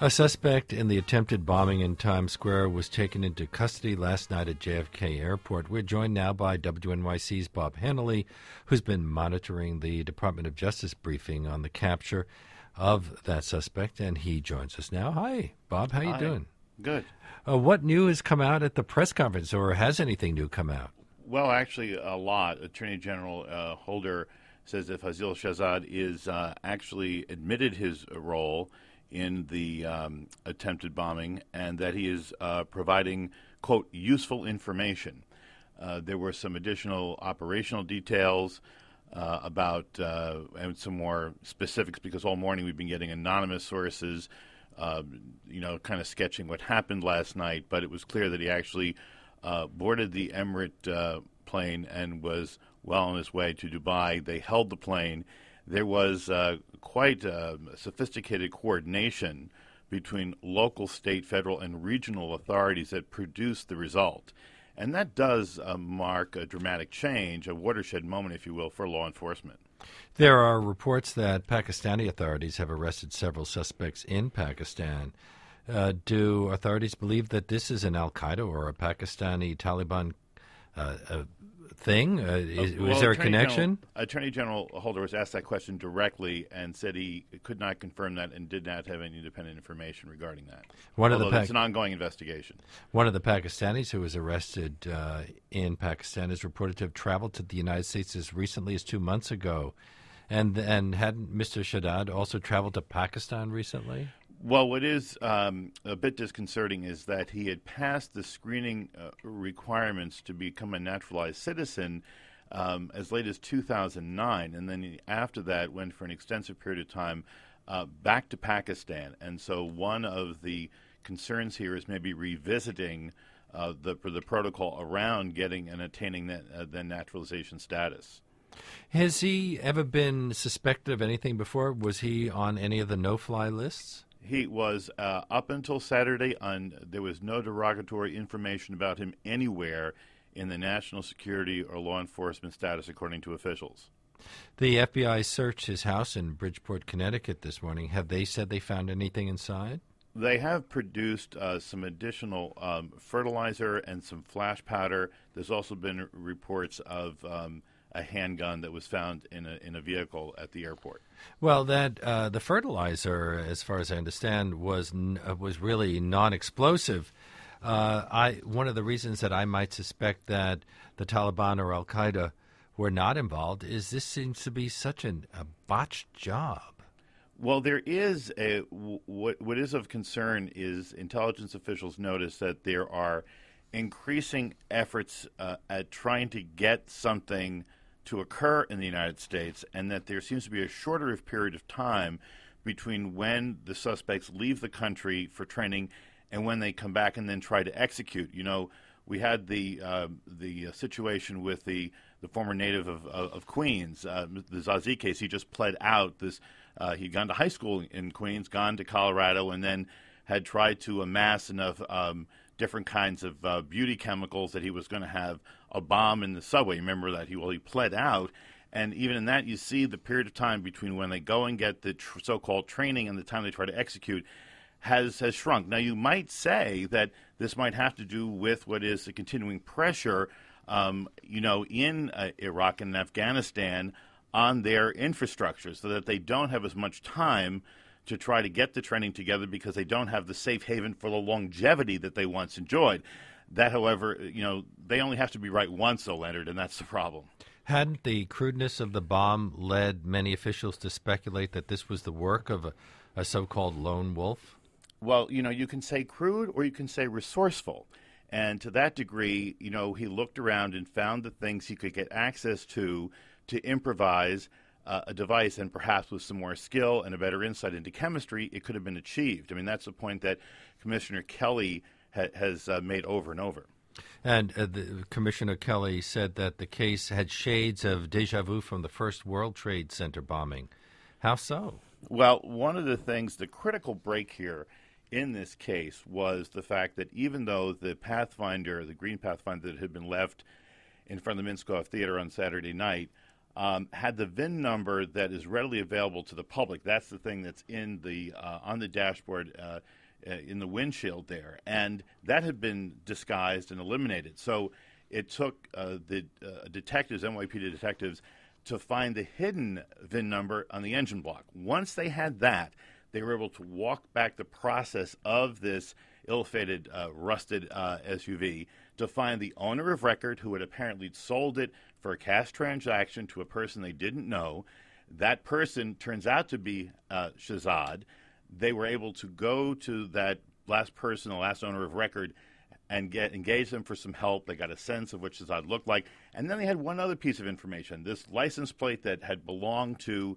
A suspect in the attempted bombing in Times Square was taken into custody last night at JFK Airport. We're joined now by WNYC's Bob Hannelly, who's been monitoring the Department of Justice briefing on the capture of that suspect, and he joins us now. Hi, Bob. How you doing? Good. What new has come out at the press conference, or has anything new come out? Well, actually, a lot. Attorney General Holder says that Fazil Shahzad is actually admitted his role in the attempted bombing, and that he is providing, quote, useful information. There were some additional operational details about, and some more specifics, because all morning we've been getting anonymous sources, kind of sketching what happened last night, but it was clear that he actually boarded the Emirate plane and was well on his way to Dubai. They held the plane. There was quite sophisticated coordination between local, state, federal, and regional authorities that produced the result. And that does mark a dramatic change, a watershed moment, if you will, for law enforcement. There are reports that Pakistani authorities have arrested several suspects in Pakistan. Do authorities believe that this is an al-Qaeda or a Pakistani Taliban thing? Is there a connection? Attorney General Holder was asked that question directly and said he could not confirm that and did not have any independent information regarding that. It's an ongoing investigation. One of the Pakistanis who was arrested in Pakistan is reported to have traveled to the United States as recently as 2 months ago. And hadn't Mr. Shahzad also traveled to Pakistan recently? Well, what is a bit disconcerting is that he had passed the screening requirements to become a naturalized citizen as late as 2009, and then after that went for an extensive period of time back to Pakistan. And so one of the concerns here is maybe revisiting the protocol around getting and attaining the naturalization status. Has he ever been suspected of anything before? Was he on any of the no-fly lists? He was up until Saturday. There was no derogatory information about him anywhere in the national security or law enforcement status, according to officials. The FBI searched his house in Bridgeport, Connecticut this morning. Have they said they found anything inside? They have produced some additional fertilizer and some flash powder. There's also been reports of a handgun that was found in a vehicle at the airport. Well, that the fertilizer, as far as I understand, was really non-explosive. One of the reasons that I might suspect that the Taliban or Al-Qaeda were not involved is this seems to be such a botched job. Well, there is what is of concern is intelligence officials notice that there are increasing efforts at trying to get something to occur in the United States, and that there seems to be a shorter period of time between when the suspects leave the country for training and when they come back and then try to execute. You know, we had the situation with the former native of Queens, the Zazi case. He just pled out this. He'd gone to high school in Queens, gone to Colorado, and then had tried to amass enough different kinds of beauty chemicals that he was going to have a bomb in the subway. Remember that he pled out, and even in that you see the period of time between when they go and get the so-called training and the time they try to execute has shrunk. Now you might say that this might have to do with what is the continuing pressure, in Iraq and Afghanistan on their infrastructure, so that they don't have as much time to try to get the training together because they don't have the safe haven for the longevity that they once enjoyed. That, however, they only have to be right once, though, Leonard, and that's the problem. Hadn't the crudeness of the bomb led many officials to speculate that this was the work of a so-called lone wolf? Well, you can say crude or you can say resourceful. And to that degree, he looked around and found the things he could get access to improvise a device, and perhaps with some more skill and a better insight into chemistry, it could have been achieved. I mean, that's the point that Commissioner Kelly has made over and over. And Commissioner Kelly said that the case had shades of deja vu from the first World Trade Center bombing. How so? Well, one of the things, the critical break here in this case was the fact that even though the Pathfinder, the green Pathfinder that had been left in front of the Minskoff Theater on Saturday night, had the VIN number that is readily available to the public. That's the thing that's in the on the dashboard in the windshield there, and that had been disguised and eliminated. So it took the detectives, NYPD detectives, to find the hidden VIN number on the engine block. Once they had that, they were able to walk back the process of this ill-fated, rusted SUV to find the owner of record who had apparently sold it for a cash transaction to a person they didn't know. That person turns out to be Shahzad. They were able to go to that last person, the last owner of record, and engage them for some help. They got a sense of what Shahzad looked like. And then they had one other piece of information, this license plate that had belonged to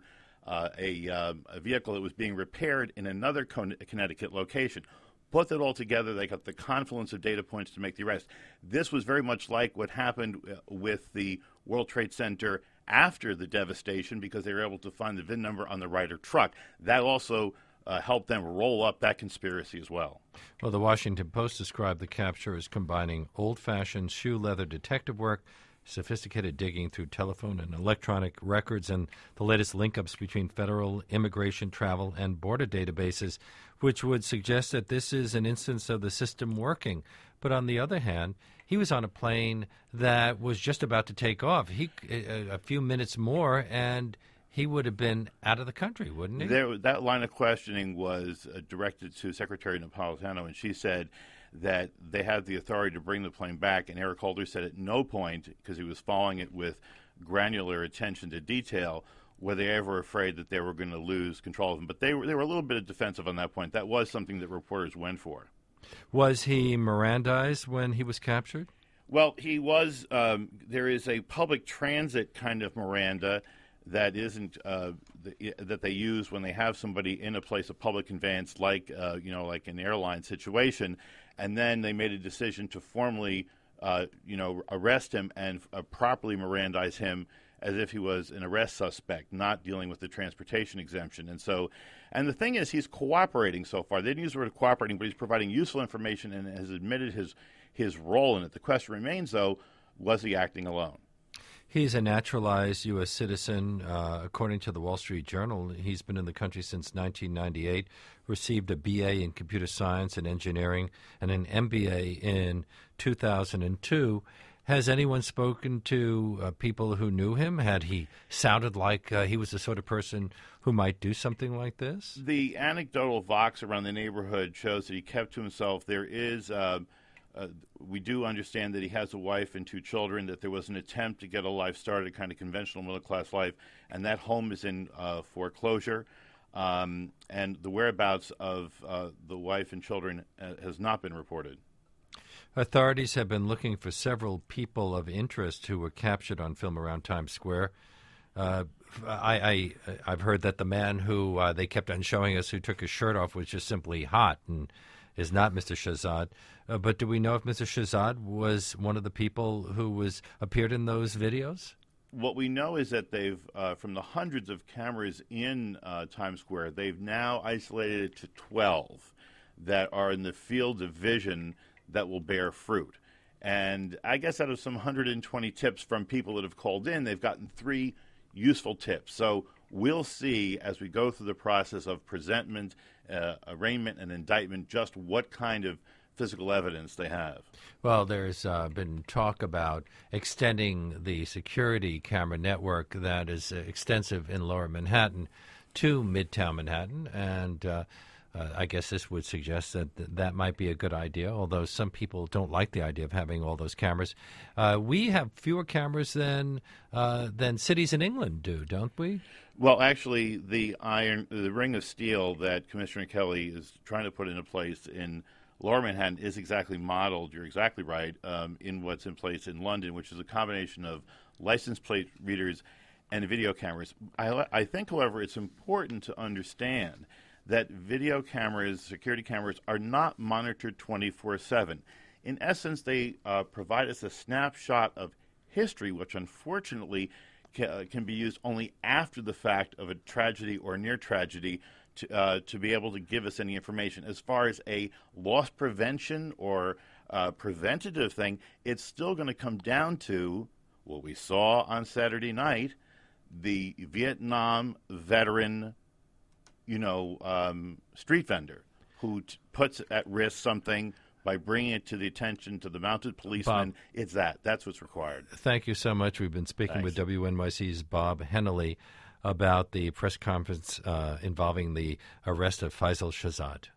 a vehicle that was being repaired in another Connecticut location. Put that all together, they got the confluence of data points to make the arrest. This was very much like what happened with the World Trade Center after the devastation, because they were able to find the VIN number on the Ryder truck. That also helped them roll up that conspiracy as well. Well, the Washington Post described the capture as combining old-fashioned shoe leather detective work, sophisticated digging through telephone and electronic records, and the latest link-ups between federal immigration, travel, and border databases, which would suggest that this is an instance of the system working. But on the other hand, he was on a plane that was just about to take off. A few minutes more, and he would have been out of the country, wouldn't he? That line of questioning was directed to Secretary Napolitano, and she said that they had the authority to bring the plane back, and Eric Holder said at no point, because he was following it with granular attention to detail, were they ever afraid that they were going to lose control of him. But they were a little bit defensive on that point. That was something that reporters went for. Was he Mirandized when he was captured? Well, he was. There is a public transit kind of Miranda that isn't that they use when they have somebody in a place of public conveyance, like like an airline situation, and then they made a decision to formally arrest him and properly Mirandize him as if he was an arrest suspect, not dealing with the transportation exemption. And the thing is, he's cooperating so far. They didn't use the word cooperating, but he's providing useful information and has admitted his role in it. The question remains, though, was he acting alone? He's a naturalized U.S. citizen. According to the Wall Street Journal, he's been in the country since 1998, received a B.A. in computer science and engineering and an M.B.A. in 2002. Has anyone spoken to people who knew him? Had he sounded like he was the sort of person who might do something like this? The anecdotal vox around the neighborhood shows that he kept to himself. There is... we do understand that he has a wife and 2 children, that there was an attempt to get a life started, a kind of conventional middle-class life, and that home is in foreclosure. And the whereabouts of the wife and children has not been reported. Authorities have been looking for several people of interest who were captured on film around Times Square. I've heard that the man who they kept on showing us who took his shirt off was just simply hot and is not Mr. Shahzad. But do we know if Mr. Shahzad was one of the people who appeared in those videos? What we know is that they've, from the hundreds of cameras in Times Square, they've now isolated it to 12 that are in the field of vision that will bear fruit. And I guess out of some 120 tips from people that have called in, they've gotten 3 useful tips. So we'll see as we go through the process of presentment, arraignment, and indictment just what kind of physical evidence they have. Well, there's been talk about extending the security camera network that is extensive in Lower Manhattan to Midtown Manhattan, and I guess this would suggest that that might be a good idea, although some people don't like the idea of having all those cameras. We have fewer cameras than cities in England do, don't we? Well, actually, the ring of steel that Commissioner Kelly is trying to put into place in Lower Manhattan is exactly modeled, you're exactly right, in what's in place in London, which is a combination of license plate readers and video cameras. I think, however, it's important to understand that video cameras, security cameras, are not monitored 24/7. In essence, they provide us a snapshot of history, which unfortunately can be used only after the fact of a tragedy or near tragedy to be able to give us any information. As far as a loss prevention or preventative thing, it's still going to come down to what we saw on Saturday night, the Vietnam veteran, street vendor who puts at risk something by bringing it to the attention to the mounted policeman. Bob, it's that's what's required. Thank you so much. We've been speaking with WNYC's Bob Hennelly about the press conference involving the arrest of Faisal Shahzad.